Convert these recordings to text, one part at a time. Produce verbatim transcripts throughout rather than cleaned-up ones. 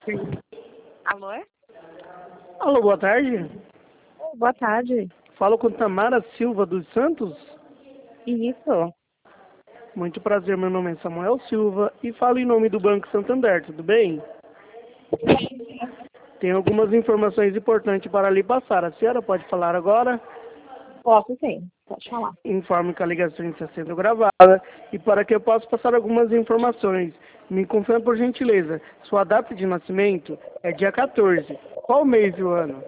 Alô? Alô, boa tarde. Oh, boa tarde. Falo com Tamara Silva dos Santos. Isso. Muito prazer, meu nome é Samuel Silva e falo em nome do Banco Santander, tudo bem? Tenho algumas informações importantes para lhe passar. A senhora pode falar agora? Posso sim, pode falar. Informe que a ligação está sendo gravada e para que eu possa passar algumas informações. Me confirme por gentileza, sua data de nascimento é dia quatorze. Qual mês e o ano?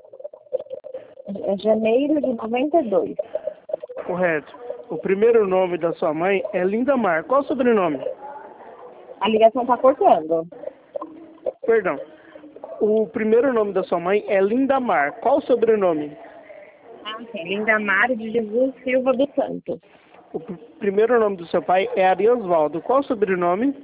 É janeiro de noventa e dois. Correto. O primeiro nome da sua mãe é Lindamar. Qual o sobrenome? A ligação tá cortando. Perdão. O primeiro nome da sua mãe é Lindamar. Qual o sobrenome? Ah, sim. Lindamar de Jesus Silva dos Santos. O pr- primeiro nome do seu pai é Ariosvaldo. Qual o sobrenome?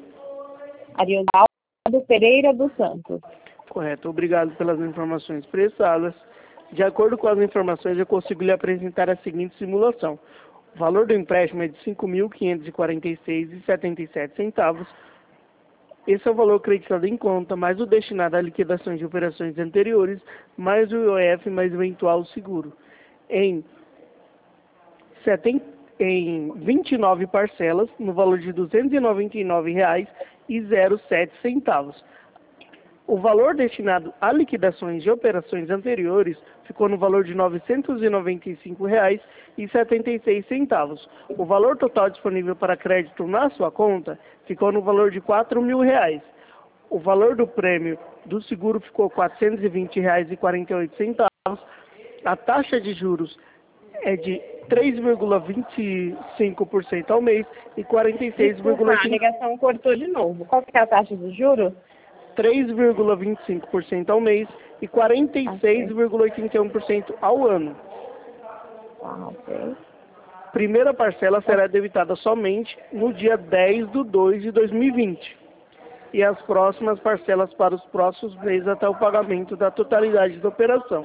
Ariosaldo Pereira dos Santos. Correto. Obrigado pelas informações prestadas. De acordo com as informações, eu consigo lhe apresentar a seguinte simulação. O valor do empréstimo é de cinco mil quinhentos e quarenta e seis reais e setenta e sete centavos. Esse é o valor acreditado em conta, mais o destinado à liquidação de operações anteriores, mais o I O F, mais o eventual seguro. Em, setenta, em vinte e nove parcelas, no valor de duzentos e noventa e nove reais e sete centavos. O valor destinado a liquidações de operações anteriores ficou no valor de novecentos e noventa e cinco reais e setenta e seis centavos. O valor total disponível para crédito na sua conta ficou no valor de quatro mil reais. O valor do prêmio do seguro ficou quatrocentos e vinte reais e quarenta e oito centavos. A taxa de juros é de três vírgula vinte e cinco por cento ao mês e quarenta e seis vírgula Desculpa, a ligação cortou de novo. Qual que é a taxa de juros? três vírgula vinte e cinco por cento ao mês e quarenta e seis vírgula oitenta e um por cento ao ano. Ah, ok. Primeira parcela será debitada somente no dia dez de dois de dois mil e vinte. E as próximas parcelas para os próximos meses até o pagamento da totalidade da operação.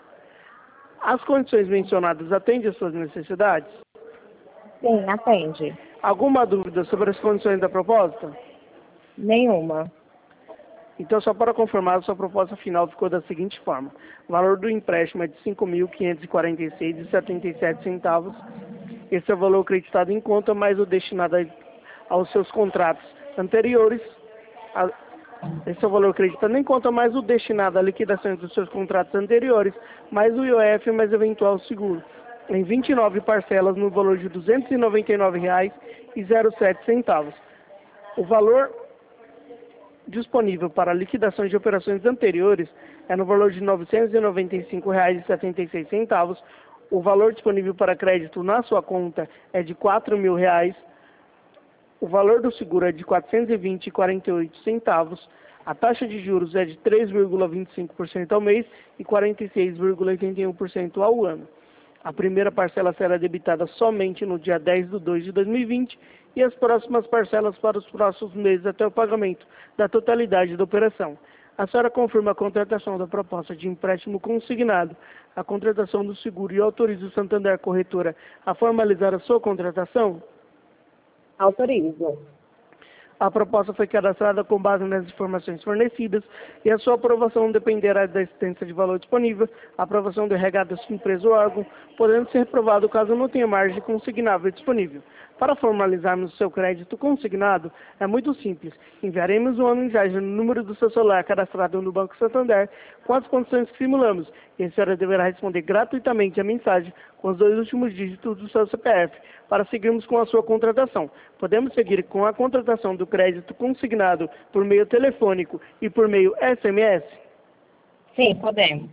As condições mencionadas atendem às suas necessidades? Sim, atende. Alguma dúvida sobre as condições da proposta? Nenhuma. Então, só para confirmar, a sua proposta final ficou da seguinte forma. O valor do empréstimo é de cinco mil quinhentos e quarenta e seis reais e setenta e sete centavos. Esse é o valor acreditado em conta, mais o destinado aos seus contratos anteriores. Esse é o valor acreditado em conta, mais o destinado à liquidação dos seus contratos anteriores, mais o I O F, mais eventual seguro. Em vinte e nove parcelas, no valor de duzentos e noventa e nove reais e sete centavos. O valor disponível para liquidação de operações anteriores é no valor de novecentos e noventa e cinco reais e setenta e seis centavos. O valor disponível para crédito na sua conta é de quatro mil reais. O valor do seguro é de quatrocentos e vinte reais e quarenta e oito centavos. A taxa de juros é de três vírgula vinte e cinco por cento ao mês e quarenta e seis vírgula oitenta e um por cento ao ano. A primeira parcela será debitada somente no dia dez de dois de dois mil e vinte e as próximas parcelas para os próximos meses até o pagamento da totalidade da operação. A senhora confirma a contratação da proposta de empréstimo consignado, a contratação do seguro e autoriza o Santander Corretora a formalizar a sua contratação? Autorizo. A proposta foi cadastrada com base nas informações fornecidas e a sua aprovação dependerá da existência de valor disponível, a aprovação do R H da sua empresa ou órgão, podendo ser reprovado caso não tenha margem consignável disponível. Para formalizarmos o seu crédito consignado, é muito simples. Enviaremos uma mensagem no número do seu celular cadastrado no Banco Santander com as condições que simulamos e a senhora deverá responder gratuitamente a mensagem com os dois últimos dígitos do seu C P F para seguirmos com a sua contratação. Podemos seguir com a contratação do crédito consignado por meio telefônico e por meio S M S? Sim, podemos.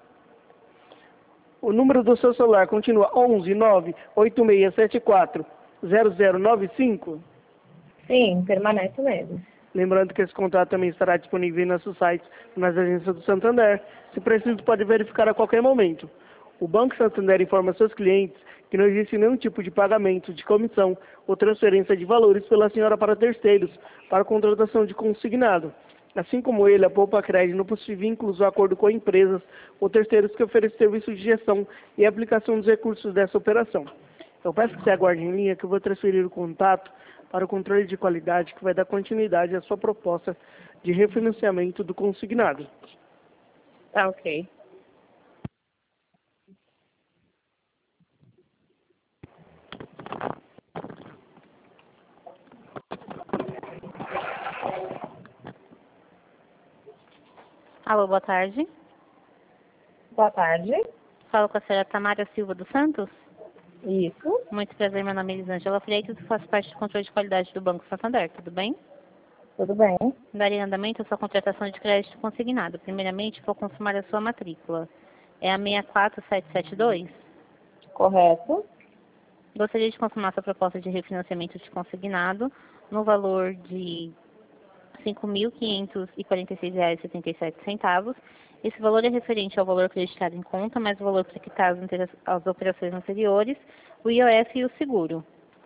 O número do seu celular continua onze nove oito seis sete quatro zero zero nove cinco? Sim, permanece mesmo. Lembrando que esse contrato também estará disponível em nossos sites, nas agências do Santander. Se preciso, pode verificar a qualquer momento. O Banco Santander informa seus clientes que não existe nenhum tipo de pagamento de comissão ou transferência de valores pela senhora para terceiros, para contratação de consignado. Assim como ele, a Poupa Crédito não possui vínculos ou acordo com empresas ou terceiros que oferecem serviço de gestão e aplicação dos recursos dessa operação. Eu peço que você aguarde em linha que eu vou transferir o contato para o controle de qualidade que vai dar continuidade à sua proposta de refinanciamento do consignado. Tá ok. Alô, boa tarde. Boa tarde. Falo com a senhora Tamara Silva dos Santos. Isso. Muito prazer, meu nome é Elisângela Freitas e faço parte do controle de qualidade do Banco Santander, tudo bem? Tudo bem. Darei andamento à sua contratação de crédito consignado. Primeiramente, vou confirmar a sua matrícula. É a seis quatro sete sete dois? Correto. Gostaria de confirmar sua proposta de refinanciamento de consignado no valor de cinco mil quinhentos e quarenta e seis reais e setenta e sete centavos. Esse valor é referente ao valor acreditado em conta, mais o valor para quitar as operações anteriores, o I O F e o seguro.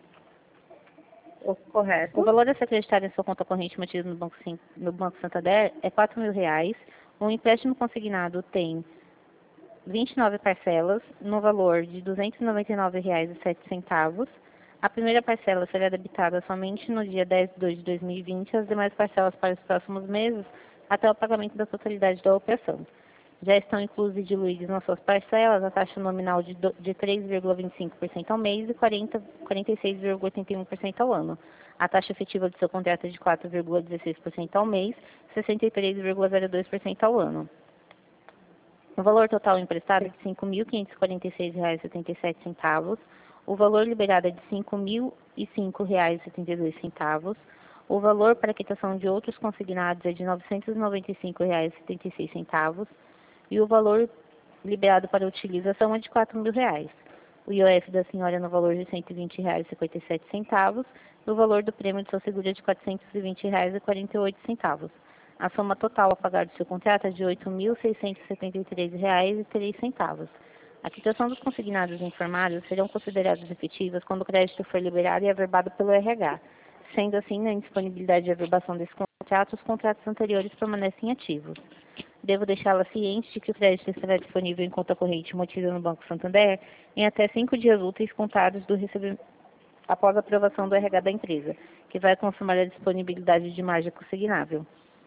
Correto. O valor a ser acreditado em sua conta corrente mantida no Banco, no Banco Santander é quatro mil reais. O empréstimo consignado tem vinte e nove parcelas, no valor de duzentos e noventa e nove reais e sete centavos. A primeira parcela será debitada somente no dia dez de dois de dois mil e vinte, as demais parcelas para os próximos meses, até o pagamento da totalidade da operação. Já estão inclusos e diluídos nas suas parcelas a taxa nominal de, de três vírgula vinte e cinco por cento ao mês e quarenta, quarenta e seis vírgula oitenta e um por cento ao ano. A taxa efetiva do seu contrato é de quatro vírgula dezesseis por cento ao mês, sessenta e três vírgula zero dois por cento ao ano. O valor total emprestado é de cinco mil quinhentos e quarenta e seis reais e setenta e sete centavos. O valor liberado é de cinco mil e cinco reais e setenta e dois centavos. O valor para quitação de outros consignados é de novecentos e noventa e cinco reais e setenta e seis centavos. E o valor liberado para utilização é de quatro mil reais. O I O F da senhora é no valor de cento e vinte reais e cinquenta e sete centavos. E o valor do prêmio de seu seguro é de quatrocentos e vinte reais e quarenta e oito centavos. A soma total a pagar do seu contrato é de oito mil seiscentos e setenta e três reais e três centavos. A quitação dos consignados informados serão consideradas efetivas quando o crédito for liberado e averbado pelo R H. Sendo assim, na indisponibilidade de averbação desse contrato, os contratos anteriores permanecem ativos. Devo deixá-la ciente de que o crédito estará disponível em conta corrente mantida no Banco Santander em até cinco dias úteis contados do recebimento após a aprovação do R H da empresa, que vai confirmar a disponibilidade de margem consignável.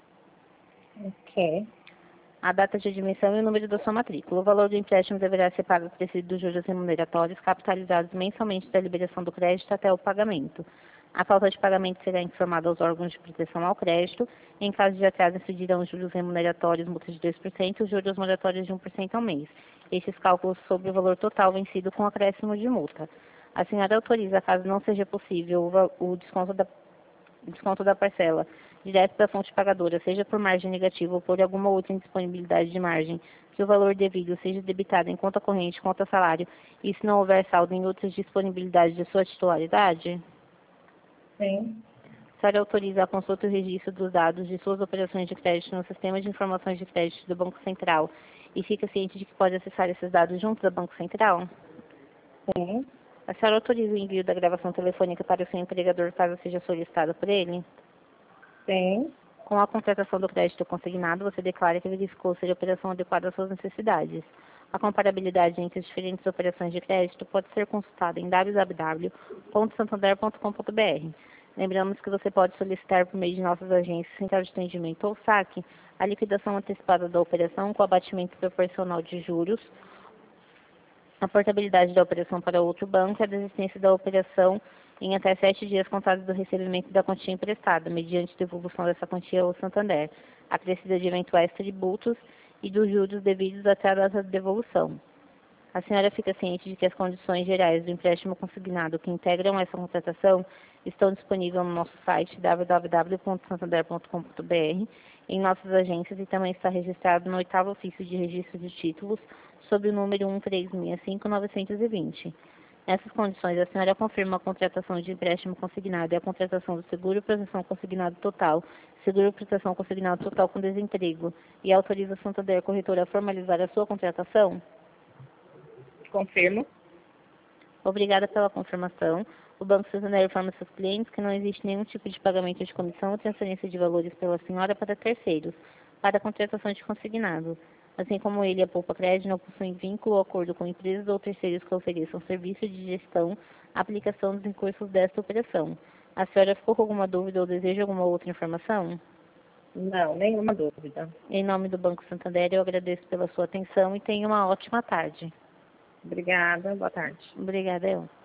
Ok. A data de admissão e o número da sua matrícula. O valor do empréstimo deverá ser pago acrescido dos juros remuneratórios capitalizados mensalmente da liberação do crédito até o pagamento. A falta de pagamento será informada aos órgãos de proteção ao crédito. Em caso de atraso, incidirão os juros remuneratórios, multa de dois por cento e os juros moratórios de um por cento ao mês. Estes cálculos sobre o valor total vencido com acréscimo de multa. A senhora autoriza, caso não seja possível, o, o desconto da desconto da parcela direto da fonte pagadora, seja por margem negativa ou por alguma outra indisponibilidade de margem, que o valor devido seja debitado em conta corrente, conta salário, e se não houver saldo em outras disponibilidades de sua titularidade? Sim. A senhora autoriza a consulta e o registro dos dados de suas operações de crédito no Sistema de Informações de Crédito do Banco Central e fica ciente de que pode acessar esses dados junto do Banco Central? Sim. A senhora autoriza o envio da gravação telefônica para o seu empregador caso seja solicitado por ele? Sim. Com a contratação do crédito consignado, você declara que verificou se a operação adequada às suas necessidades. A comparabilidade entre as diferentes operações de crédito pode ser consultada em w w w ponto santander ponto com ponto b r. Lembramos que você pode solicitar por meio de nossas agências, central de atendimento ou saque, a liquidação antecipada da operação com abatimento proporcional de juros, a portabilidade da operação para outro banco e a desistência da operação em até sete dias contados do recebimento da quantia emprestada, mediante devolução dessa quantia ao Santander, acrescida de eventuais tributos e dos juros devidos até a data de devolução. A senhora fica ciente de que as condições gerais do empréstimo consignado que integram essa contratação estão disponíveis no nosso site w w w ponto santander ponto com ponto b r, em nossas agências e também está registrado no oitavo ofício de registro de títulos sob o número um três seis cinco nove dois zero. Nessas condições, a senhora confirma a contratação de empréstimo consignado e a contratação do seguro proteção consignado total, seguro proteção consignado total com desemprego e autoriza a Santander Corretora a formalizar a sua contratação? Confirmo. Obrigada pela confirmação. O Banco Santander informa seus clientes que não existe nenhum tipo de pagamento de comissão ou transferência de valores pela senhora para terceiros, para a contratação de consignado. Assim como ele, a Poupa Crédito não possuem vínculo ou acordo com empresas ou terceiros que ofereçam serviço de gestão, aplicação dos recursos desta operação. A senhora ficou com alguma dúvida ou deseja alguma outra informação? Não, nenhuma dúvida. Em nome do Banco Santander, eu agradeço pela sua atenção e tenha uma ótima tarde. Obrigada, boa tarde. Obrigada, eu.